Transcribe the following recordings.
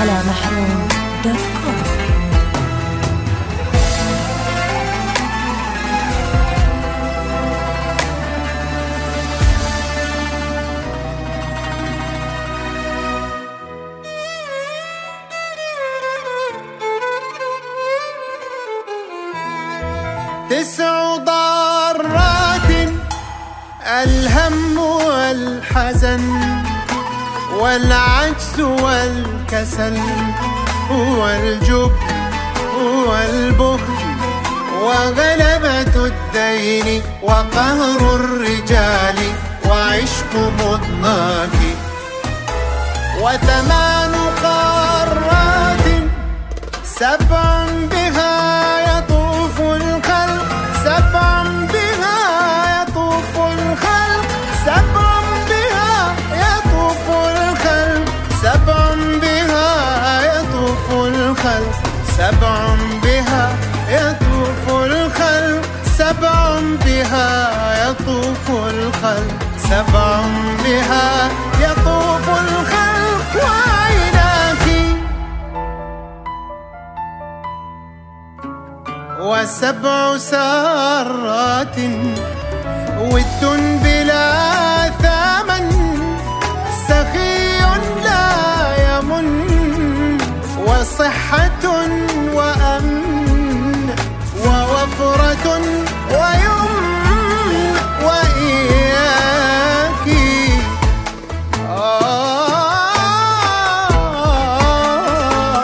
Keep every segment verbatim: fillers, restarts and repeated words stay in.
على محروم دوت كوم. تسع ضارات: الهم والحزن والعجز والكسل والجبن والبخل وغلبة الدين وقهر الرجال وعشق مضناك. وثمان قارات: سبع بها يطوف الخلق، سبع بها يطوف الخلق، سبع بها يطوف الخلق، سبع بها يطوف الخلق، سبع بها يطوف الخلق، سبع بها يطوف الخلق، سبع بها يطوف الخلق. وعيناك وسبع سارات: ود بلا ثمن، سخي لا يمن، وصحة وأمن، ووفرة ويمن. وإياك آه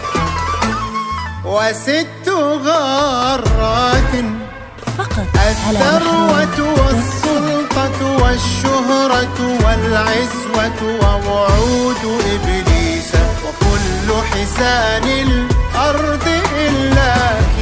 وست غارات: الثروة والسلطة والشهرة والعزوة ووعود إبليس وكل حسان الأرض إلاك.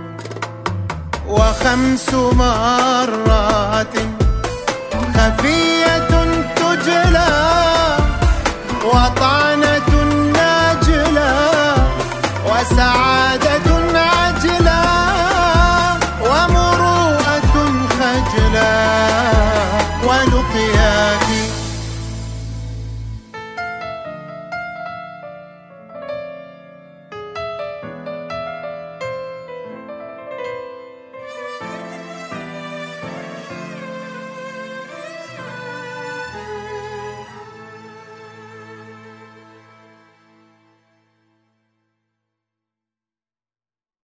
وخمس مرات: خفي